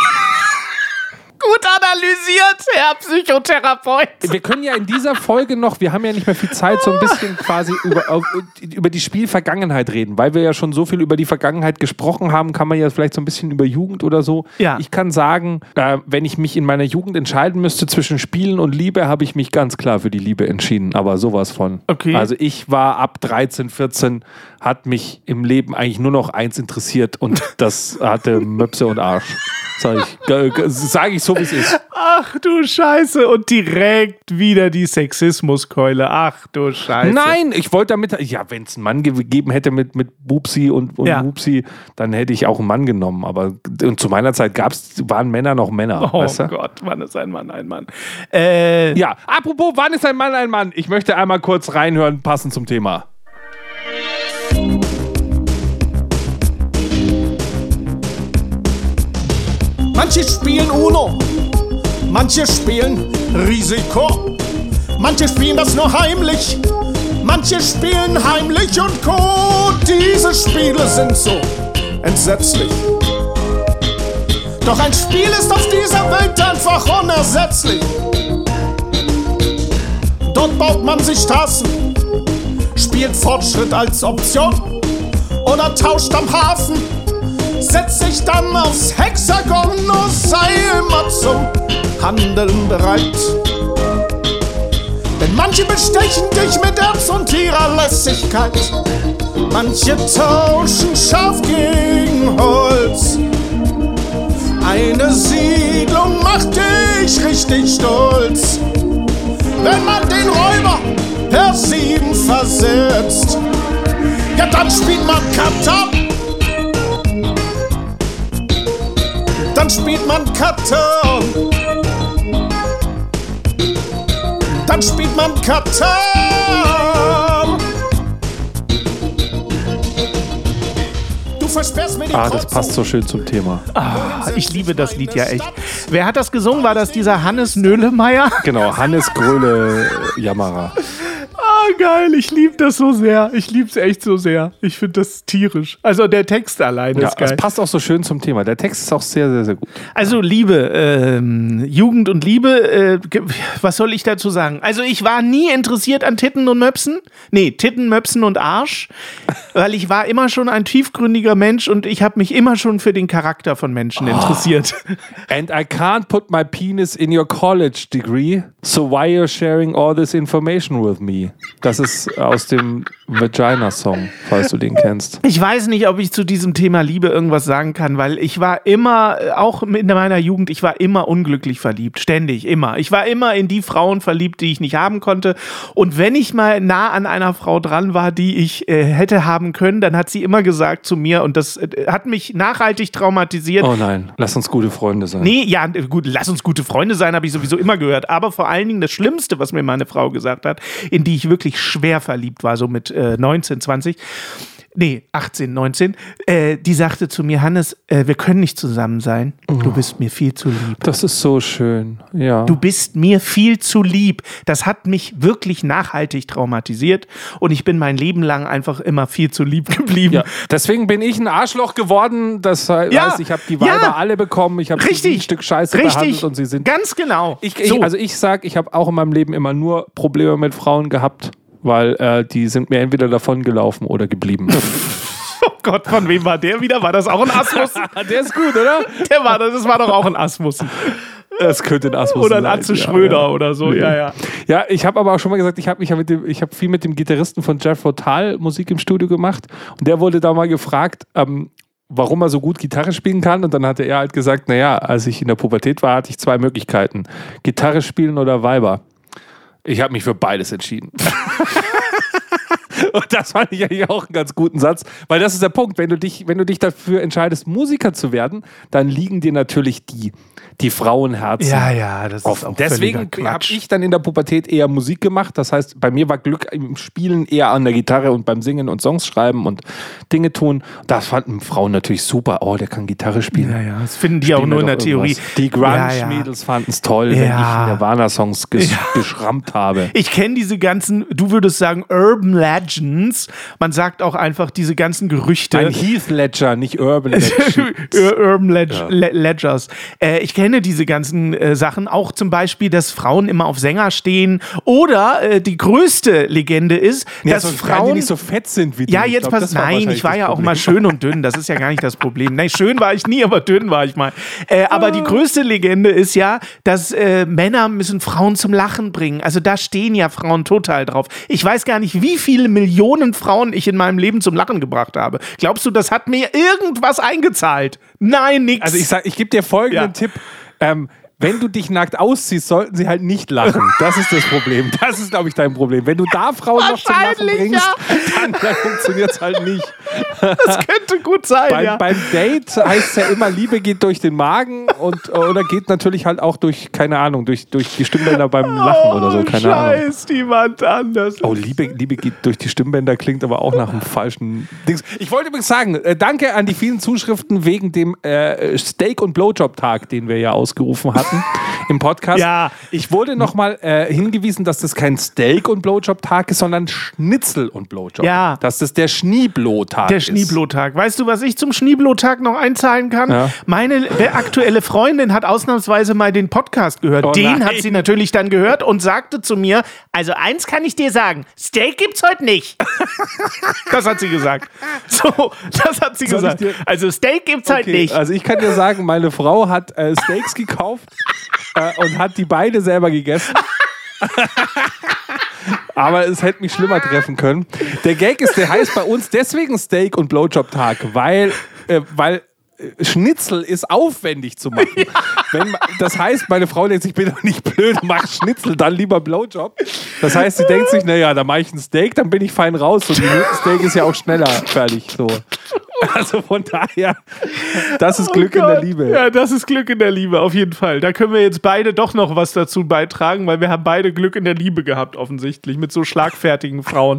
Gut analysiert, Herr Psychotherapeut. Wir können ja in dieser Folge noch, wir haben ja nicht mehr viel Zeit, so ein bisschen quasi über, über die Spielvergangenheit reden. Weil wir ja schon so viel über die Vergangenheit gesprochen haben, kann man ja vielleicht so ein bisschen über Jugend oder so. Ja. Ich kann sagen, äh, wenn ich mich in meiner Jugend entscheiden müsste zwischen Spielen und Liebe, habe ich mich ganz klar für die Liebe entschieden. Aber sowas von. Okay. Also ich war ab dreizehn, vierzehn, hat mich im Leben eigentlich nur noch eins interessiert und das hatte Möpse und Arsch. Sag ich, sag ich so, wie es ist. Ach du Scheiße. Und direkt wieder die Sexismuskeule. Ach du Scheiße. Nein, ich wollte damit, ja, wenn es einen Mann gegeben hätte mit, mit Bubsi und, und ja. Bubsi, dann hätte ich auch einen Mann genommen. Aber und zu meiner Zeit gab's, waren Männer noch Männer. Oh weißt du? Gott, wann ist ein Mann ein Mann? Äh, ja, apropos, wann ist ein Mann ein Mann? Ich möchte einmal kurz reinhören, passend zum Thema. Manche spielen Uno, manche spielen Risiko, manche spielen das nur heimlich, manche spielen heimlich und Co. Diese Spiele sind so entsetzlich. Doch ein Spiel ist auf dieser Welt einfach unersetzlich. Dort baut man sich Straßen, spielt Fortschritt als Option oder tauscht am Hafen. Setzt sich dann aufs Hexagon, nur zum Handeln bereit. Denn manche bestechen dich mit Erz und ihrer Lässigkeit. Manche tauschen Schaf gegen Holz. Eine Siedlung macht dich richtig stolz. Wenn man den Räuber per sieben versetzt, ja dann spielt man Katan. Dann spielt man Katan. Dann spielt man Katan. Du versperrst mir die Ah, das passt so schön zum Thema. Ah, ich liebe das Lied ja echt. Wer hat das gesungen? War das dieser Hannes Nöhlemeier? Genau, Hannes Gröle Jammerer. Ah, geil, ich liebe das so sehr. Ich liebe es echt so sehr. Ich finde das tierisch. Also der Text alleine Ja, ist geil. das passt auch so schön zum Thema. Der Text ist auch sehr, sehr, sehr gut. Also Liebe, ähm, Jugend und Liebe, äh, ge- was soll ich dazu sagen? Also ich war nie interessiert an Titten und Möpsen. Nee, Titten, Möpsen und Arsch. Weil ich war immer schon ein tiefgründiger Mensch und ich habe mich immer schon für den Charakter von Menschen interessiert. And I can't put my penis in your college degree, so why you're sharing all this information with me? Das ist aus dem Vagina-Song, falls du den kennst. Ich weiß nicht, ob ich zu diesem Thema Liebe irgendwas sagen kann, weil ich war immer, auch in meiner Jugend, ich war immer unglücklich verliebt. Ständig, immer. Ich war immer in die Frauen verliebt, die ich nicht haben konnte. Und wenn ich mal nah an einer Frau dran war, die ich äh, hätte haben können, dann hat sie immer gesagt zu mir, und das äh, hat mich nachhaltig traumatisiert. Oh nein, lass uns gute Freunde sein. Nee, ja, gut, lass uns gute Freunde sein, habe ich sowieso immer gehört. Aber vor allen Dingen das Schlimmste, was mir meine Frau gesagt hat, in die ich wirklich schwer verliebt war, so mit äh, neunzehn, zwanzig, nee, achtzehn, neunzehn, äh, die sagte zu mir, Hannes, äh, wir können nicht zusammen sein. Du bist mir viel zu lieb. Das ist so schön, ja. Du bist mir viel zu lieb. Das hat mich wirklich nachhaltig traumatisiert und ich bin mein Leben lang einfach immer viel zu lieb geblieben. Ja, deswegen bin ich ein Arschloch geworden. Das heißt, Ja, ich habe die Weiber ja. alle bekommen. Ich habe sie Richtig, wie ein Stück Scheiße Richtig, behandelt und sie sind. ganz genau. Ich, ich, so. Also ich sag, ich habe auch in meinem Leben immer nur Probleme mit Frauen gehabt, weil äh, die sind mir entweder davongelaufen oder geblieben. Oh Gott, von wem war der wieder? War das auch ein Asmussen? Der ist gut, oder? Der war, das war doch auch ein Asmussen. Das könnte ein Asmus Oder ein sein. Atze ja, Schröder ja. oder so, ja, ja. Ja, ich habe aber auch schon mal gesagt, ich habe mich ja mit dem, ich habe viel mit dem Gitarristen von Jethro Tull Musik im Studio gemacht und der wurde da mal gefragt, ähm, warum er so gut Gitarre spielen kann und dann hatte er halt gesagt, naja, als ich in der Pubertät war, hatte ich zwei Möglichkeiten, Gitarre spielen oder Weiber. Ich habe mich für beides entschieden. Und das fand ich eigentlich auch einen ganz guten Satz, weil das ist der Punkt, wenn du dich, wenn du dich dafür entscheidest, Musiker zu werden, dann liegen dir natürlich die, die Frauenherzen Ja, ja, das ist offen. auch Deswegen völliger habe Quatsch. ich dann in der Pubertät eher Musik gemacht. Das heißt, bei mir war Glück im Spielen eher an der Gitarre und beim Singen und Songs schreiben und Dinge tun. Das fanden Frauen natürlich super. Oh, der kann Gitarre spielen. Ja, ja, das finden die Spielen auch nur wir in der doch Theorie. irgendwas. Die Ja, ja. Grunge-Mädels fanden es toll, wenn Ja. ich Nirvana-Songs ges- Ja. geschrammt habe. Ich kenne diese ganzen, du würdest sagen, Urban Legends. Man sagt auch einfach diese ganzen Gerüchte. Ein Heath Ledger, nicht Urban Ledger. Urban Leg Ja. Le Ledgers. Äh, ich kenne diese ganzen äh, Sachen. Auch zum Beispiel, dass Frauen immer auf Sänger stehen. Oder äh, die größte Legende ist, Ja, dass so, weil Frauen... die nicht so fett sind wie du. Ja, Ich jetzt glaub, pass. das war Nein, wahrscheinlich ich war das ja auch Problem. mal schön und dünn. Das ist ja gar nicht das Problem. Nein, schön war ich nie, aber dünn war ich mal. Äh, aber die größte Legende ist ja, dass äh, Männer müssen Frauen zum Lachen bringen. Also da stehen ja Frauen total drauf. Ich weiß gar nicht, wie viele Millionen Frauen ich in meinem Leben zum Lachen gebracht habe. Glaubst du, das hat mir irgendwas eingezahlt? Nein, nix. Also ich sag, ich gebe dir folgenden Ja. Tipp. Ähm, wenn du dich nackt ausziehst, sollten sie halt nicht lachen. Das ist das Problem. Das ist, glaube ich, dein Problem. Wenn du da Frauen noch zum Lachen Wahrscheinlich, bringst, ja. dann, dann funktioniert es halt nicht. das könnte gut sein, Beim, ja. beim Date heißt es ja immer, Liebe geht durch den Magen und oder geht natürlich halt auch durch, keine Ahnung, durch, durch die Stimmbänder beim Lachen oder so, keine Ahnung. Scheiß, jemand anders. Oh, Liebe, Liebe geht durch die Stimmbänder, klingt aber auch nach einem falschen Dings. Ich wollte übrigens sagen, äh, danke an die vielen Zuschriften wegen dem äh, Steak- und Blowjob-Tag, den wir ja ausgerufen hatten im Podcast. Ja. Ich wurde nochmal äh, hingewiesen, dass das kein Steak- und Blowjob-Tag ist, sondern Schnitzel- und Blowjob. Ja. Dass das der Schneeblow-Tag Der ist. Schneeblow-Tag. Weißt du, was ich zum Schneeblow-Tag noch einzahlen kann? Ja. Meine aktuelle Freundin hat ausnahmsweise mal den Podcast gehört. Oh den nein. hat sie natürlich dann gehört und sagte zu mir, also eins kann ich dir sagen, Steak gibt's heute nicht. Das hat sie gesagt. So, das hat sie Soll ich gesagt. dir- Also Steak gibt's heute Okay, nicht. also ich kann dir sagen, meine Frau hat äh, Steaks gekauft äh, und hat die beide selber gegessen. Aber es hätte mich schlimmer treffen können. Der Gag ist, der heißt bei uns deswegen Steak- und Blowjob-Tag, weil, äh, weil Schnitzel ist aufwendig zu machen. Ja. Wenn, das heißt, meine Frau denkt sich, ich bin doch nicht blöd, mach Schnitzel, dann lieber Blowjob. Das heißt, sie denkt sich, naja, dann mache ich ein Steak, dann bin ich fein raus. Und ein Steak ist ja auch schneller fertig. So. Also von daher, das ist Glück oh in der Liebe. Ja, das ist Glück in der Liebe, auf jeden Fall. Da können wir jetzt beide doch noch was dazu beitragen, weil wir haben beide Glück in der Liebe gehabt, offensichtlich, mit so schlagfertigen Frauen.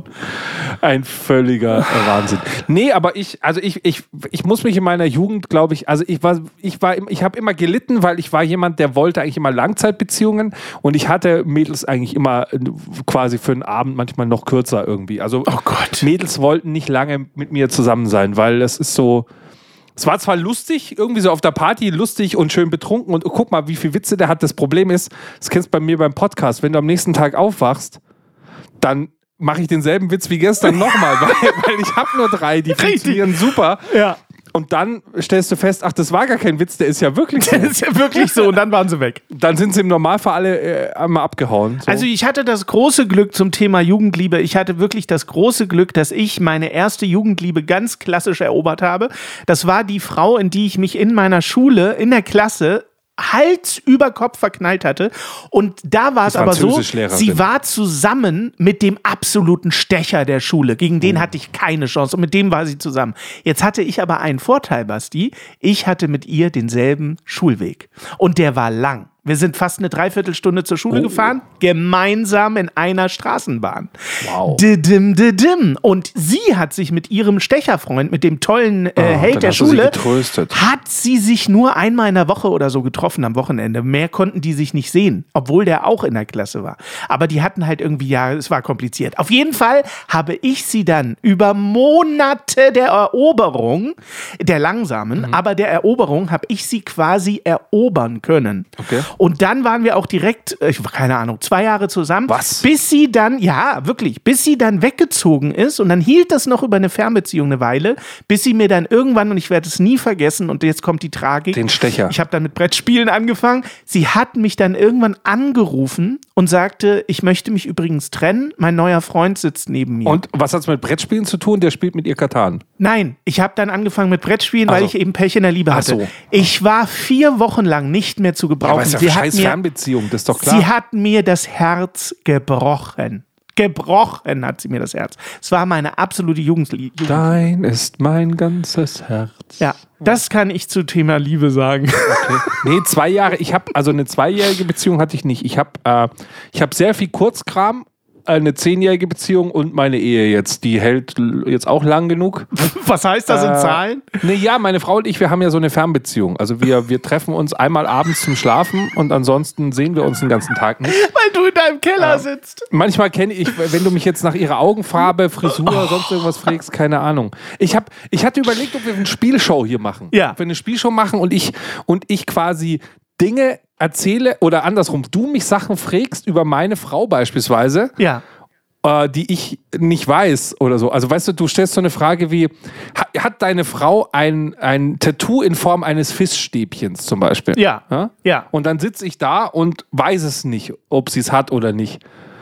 Ein völliger Wahnsinn. Nee, aber ich, also ich, ich, ich muss mich in meiner Jugend, glaube ich, also ich war, ich war, ich habe immer gelitten, weil ich war jemand, der wollte eigentlich immer Langzeitbeziehungen und ich hatte Mädels eigentlich immer quasi für einen Abend manchmal noch kürzer irgendwie. Also oh Gott. Mädels wollten nicht lange mit mir zusammen sein, weil das ist so, es war zwar lustig, irgendwie so auf der Party lustig und schön betrunken und guck mal, wie viel Witze der hat. Das Problem ist, das kennst du bei mir beim Podcast, wenn du am nächsten Tag aufwachst, dann mache ich denselben Witz wie gestern nochmal, weil, weil ich habe nur drei, die funktionieren super. Ja. Und dann stellst du fest, ach, das war gar kein Witz, der ist ja wirklich so. Der ist ja wirklich so und dann waren sie weg. Dann sind sie im Normalfall alle äh, einmal abgehauen. So. Also ich hatte das große Glück zum Thema Jugendliebe. Ich hatte wirklich das große Glück, dass ich meine erste Jugendliebe ganz klassisch erobert habe. Das war die Frau, in die ich mich in meiner Schule, in der Klasse Hals über Kopf verknallt hatte. Und da war es aber so, sie war zusammen mit dem absoluten Stecher der Schule. Gegen den oh. hatte ich keine Chance und mit dem war sie zusammen. Jetzt hatte ich aber einen Vorteil, Basti. Ich hatte mit ihr denselben Schulweg. Und der war lang. Wir sind fast eine Dreiviertelstunde zur Schule oh. gefahren, gemeinsam in einer Straßenbahn. Wow. Didim, didim. Und sie hat sich mit ihrem Stecherfreund, mit dem tollen äh, oh, Held der Schule, hat sie sich nur einmal in der Woche oder so getroffen am Wochenende. Mehr konnten die sich nicht sehen, obwohl der auch in der Klasse war. Aber die hatten halt irgendwie, ja, es war kompliziert. Auf jeden Fall habe ich sie dann über Monate der Eroberung, der langsamen, mhm. aber der Eroberung, habe ich sie quasi erobern können. Okay. Und dann waren wir auch direkt, ich keine Ahnung, zwei Jahre zusammen. Was? Bis sie dann, ja, wirklich, bis sie dann weggezogen ist und dann hielt das noch über eine Fernbeziehung eine Weile, bis sie mir dann irgendwann, und ich werde es nie vergessen, und jetzt kommt die Tragik. Den Stecher. Ich habe dann mit Brettspielen angefangen. Sie hat mich dann irgendwann angerufen und sagte, ich möchte mich übrigens trennen, mein neuer Freund sitzt neben mir. Und was hat es mit Brettspielen zu tun? Der spielt mit ihr Katan. Nein, ich habe dann angefangen mit Brettspielen, weil also. ich eben Pech in der Liebe hatte. So. Ich war vier Wochen lang nicht mehr zu gebrauchen. Ja, aber ist ja scheiß Fernbeziehung, das ist doch klar. Sie hat mir das Herz gebrochen. Gebrochen hat sie mir das Herz. Es war meine absolute Jugendliebe. Dein ist mein ganzes Herz. Ja, das kann ich zu Thema Liebe sagen. Okay. Nee, zwei Jahre. Ich habe also eine zweijährige Beziehung hatte ich nicht. Ich habe äh, ich habe sehr viel Kurzkram. Eine zehnjährige Beziehung und meine Ehe jetzt, die hält jetzt auch lang genug. Was heißt das in äh, Zahlen? Nee, ja, meine Frau und ich, wir haben ja so eine Fernbeziehung. Also wir, wir treffen uns einmal abends zum Schlafen und ansonsten sehen wir uns den ganzen Tag nicht. Weil du in deinem Keller äh, sitzt. Manchmal kenne ich, wenn du mich jetzt nach ihrer Augenfarbe, Frisur, oh. sonst irgendwas fragst, keine Ahnung. Ich, hab, ich hatte überlegt, ob wir eine Spielshow hier machen. Ja. Ob wir eine Spielshow machen und ich, und ich quasi Dinge erzähle oder andersrum, du mich Sachen fragst über meine Frau beispielsweise, ja. äh, die ich nicht weiß oder so. Also weißt du, du stellst so eine Frage wie, hat, hat deine Frau ein, ein Tattoo in Form eines Fischstäbchens zum Beispiel? Ja. ja? ja. Und dann sitze ich da und weiß es nicht, ob sie es hat oder nicht.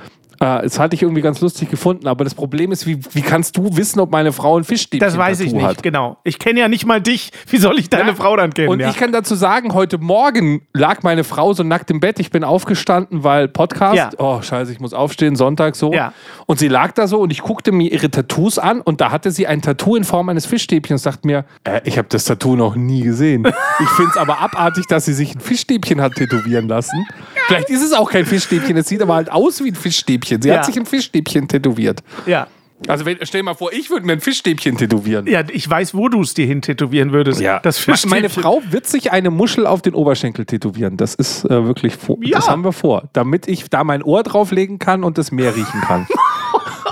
Das hatte ich irgendwie ganz lustig gefunden, aber das Problem ist, wie, wie kannst du wissen, ob meine Frau ein Fischstäbchen hat? Das weiß ich nicht, hat? genau. Ich kenne ja nicht mal dich. Wie soll ich deine ja. Frau dann kennen? Und ja. ich kann dazu sagen, heute Morgen lag meine Frau so nackt im Bett. Ich bin aufgestanden, weil Podcast. Ja. Oh, scheiße, ich muss aufstehen, Sonntag so. Ja. Und sie lag da so und ich guckte mir ihre Tattoos an und da hatte sie ein Tattoo in Form eines Fischstäbchens. Dachte mir, äh, ich habe das Tattoo noch nie gesehen. Ich finde es aber abartig, dass sie sich ein Fischstäbchen hat tätowieren lassen. Vielleicht ist es auch kein Fischstäbchen, es sieht aber halt aus wie ein Fischstäbchen. Sie ja. hat sich ein Fischstäbchen tätowiert. Ja. Also wenn, stell dir mal vor, ich würde mir ein Fischstäbchen tätowieren. Ja, ich weiß, wo du es dir hin tätowieren würdest. Ja. Das Fischstäbchen. Meine Frau wird sich eine Muschel auf den Oberschenkel tätowieren. Das ist äh, wirklich vor. Ja. Das haben wir vor. Damit ich da mein Ohr drauflegen kann und das Meer riechen kann.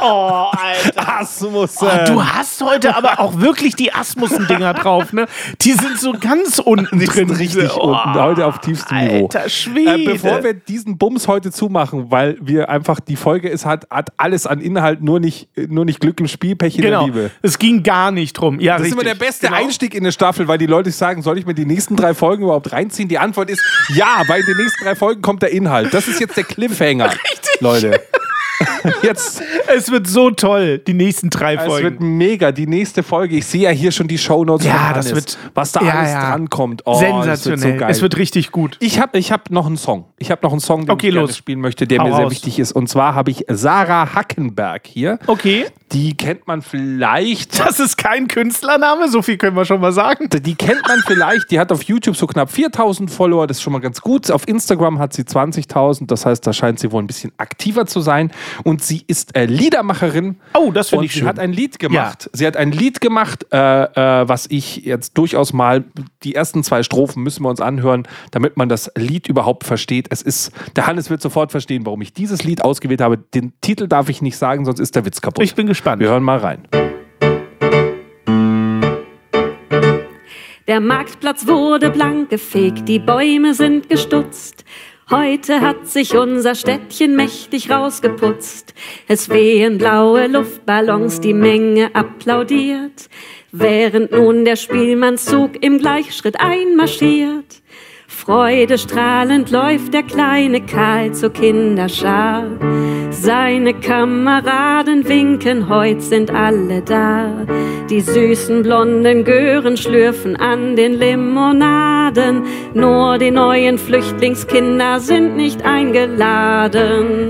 Oh, Alter. Asmussen. Oh, du hast heute aber auch wirklich die Asmussen-Dinger drauf, ne? Die sind so ganz unten Die drin. sind richtig oh, unten, heute auf tiefstem Niveau. Alter Schwede. Äh, bevor wir diesen Bums heute zumachen, weil wir einfach, die Folge ist, hat, hat alles an Inhalt, nur nicht, nur nicht Glück im Spiel, Pech in genau. der Liebe. Es ging gar nicht drum. Ja, Das richtig. ist immer der beste genau. Einstieg in eine Staffel, weil die Leute sich sagen, soll ich mir die nächsten drei Folgen überhaupt reinziehen? Die Antwort ist ja, weil in den nächsten drei Folgen kommt der Inhalt. Das ist jetzt der Cliffhanger, Richtig. Leute. Jetzt, Es wird so toll, die nächsten drei es Folgen. wird mega, die nächste Folge. Ich sehe ja hier schon die Shownotes Ja, von Hannes, das wird- was da ja, alles ja. drankommt. Oh, Sensationell. Das wird so geil. Es wird richtig gut. Ich habe ich hab noch einen Song. Ich habe noch einen Song, den Okay, ich gerne los. spielen möchte, der Hau mir sehr raus. wichtig ist. Und zwar habe ich Sarah Hackenberg hier. Okay. Die kennt man vielleicht. Das ist kein Künstlername, so viel können wir schon mal sagen. Die kennt man vielleicht. Die hat auf YouTube so knapp viertausend Follower. Das ist schon mal ganz gut. Auf Instagram hat sie zwanzigtausend. Das heißt, da scheint sie wohl ein bisschen aktiver zu sein. Und sie ist äh, Liedermacherin. Oh, das finde Und ich sie schön. hat ein Lied gemacht. Sie hat ein Lied gemacht, äh, äh, was ich jetzt durchaus mal, die ersten zwei Strophen müssen wir uns anhören, damit man das Lied überhaupt versteht. Es ist, der Hannes wird sofort verstehen, warum ich dieses Lied ausgewählt habe. Den Titel darf ich nicht sagen, sonst ist der Witz kaputt. Ich bin gespannt. Wir hören mal rein. Der Marktplatz wurde blank gefegt, die Bäume sind gestutzt. Heute hat sich unser Städtchen mächtig rausgeputzt. Es wehen blaue Luftballons, die Menge applaudiert, während nun der Spielmannszug im Gleichschritt einmarschiert. Freudestrahlend läuft der kleine Karl zur Kinderschar. Seine Kameraden winken, heut sind alle da. Die süßen blonden Gören schlürfen an den Limonaden. Nur die neuen Flüchtlingskinder sind nicht eingeladen.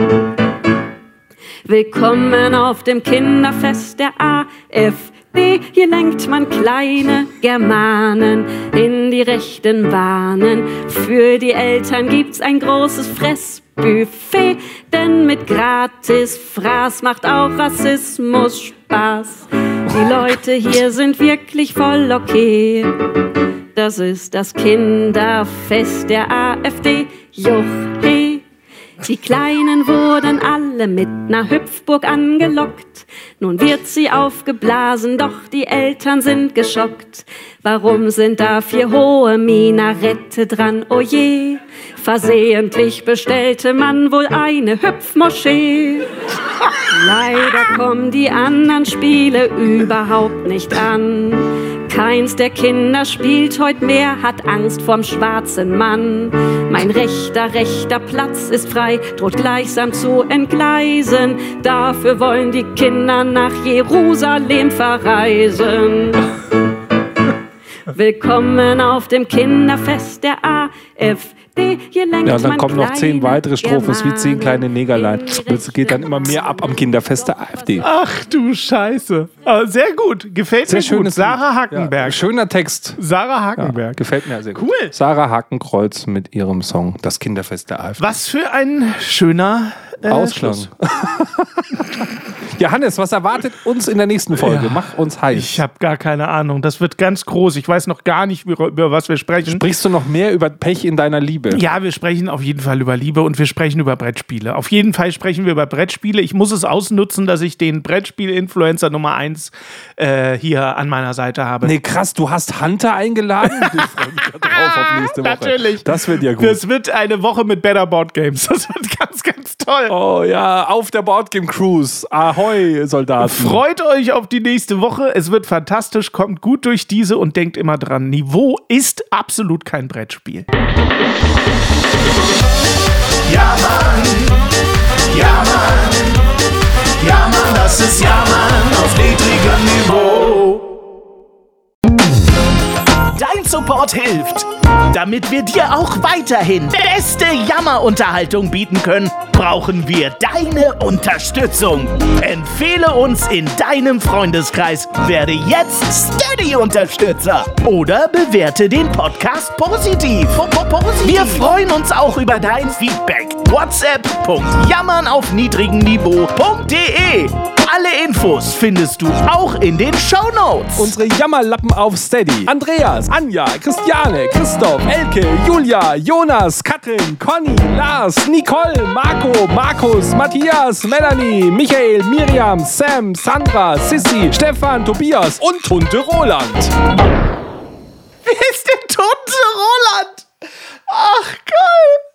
Willkommen auf dem Kinderfest der A F D. Hier lenkt man kleine Germanen in die rechten Bahnen. Für die Eltern gibt's ein großes Fressbuffet, denn mit Gratis-Fraß macht auch Rassismus Spaß. Die Leute hier sind wirklich voll okay. Das ist das Kinderfest der A F D. Juchhe! Die Kleinen wurden alle mit ner Hüpfburg angelockt. Nun wird sie aufgeblasen, doch die Eltern sind geschockt. Warum sind da vier hohe Minarette dran, oh je? Versehentlich bestellte man wohl eine Hüpfmoschee. Leider kommen die anderen Spiele überhaupt nicht an. Keins der Kinder spielt heut mehr, hat Angst vorm schwarzen Mann. Mein rechter, rechter Platz ist frei, droht gleichsam zu entgleisen. Dafür wollen die Kinder nach Jerusalem verreisen. Willkommen auf dem Kinderfest der A F D. Hier lenkt Ja, und dann man kommen noch zehn kleine weitere Strophen. Es ist wie zehn kleine Negerlein. Germanen. Es geht dann immer mehr ab am Kinderfest der AfD. Ach du Scheiße. Aber sehr gut. Gefällt Sehr mir gut. schönes Sarah Lied. Hackenberg. Ja, schöner Text. Sarah Ja, Hackenberg. gefällt mir sehr gut. Cool. Sarah Hackenkreuz mit ihrem Song Das Kinderfest der AfD. Was für ein schöner äh, Ausklang. Schluss. Ja, Hannes, was erwartet uns in der nächsten Folge? Ja. Mach uns heiß. Ich habe gar keine Ahnung. Das wird ganz groß. Ich weiß noch gar nicht, über, über was wir sprechen. Sprichst du noch mehr über Pech in deiner Liebe? Ja, wir sprechen auf jeden Fall über Liebe und wir sprechen über Brettspiele. Auf jeden Fall sprechen wir über Brettspiele. Ich muss es ausnutzen, dass ich den Brettspiel-Influencer Nummer eins äh, hier an meiner Seite habe. Nee, krass, du hast Hunter eingeladen? Ich freue mich da drauf auf nächste Woche. Natürlich. Das wird ja gut. Das wird eine Woche mit Better Board Games. Das wird ganz, ganz toll. Oh ja, auf der Boardgame Cruise. Ahoi, Soldaten. Freut euch auf die nächste Woche. Es wird fantastisch. Kommt gut durch diese und denkt immer dran, Niveau ist absolut kein Brettspiel. Ja, Mann. Ja, Mann. Ja, Mann, das ist Ja, Mann auf niedrigem Niveau. Dein Support hilft. Damit wir dir auch weiterhin beste Jammerunterhaltung bieten können, brauchen wir deine Unterstützung. Empfehle uns in deinem Freundeskreis, werde jetzt Steady-Unterstützer oder bewerte den Podcast positiv. Po- po- Positiv. Wir freuen uns auch über dein Feedback. whatsapp punkt jammern auf niedrigem niveau punkt de. Alle Infos findest du auch in den Shownotes. Unsere Jammerlappen auf Steady. Andreas, Anja, Christiane, Christoph, Elke, Julia, Jonas, Katrin, Conny, Lars, Nicole, Marco, Markus, Matthias, Melanie, Michael, Miriam, Sam, Sandra, Sissi, Stefan, Tobias und Tunte Roland. Wer ist denn Tunte Roland? Ach, geil.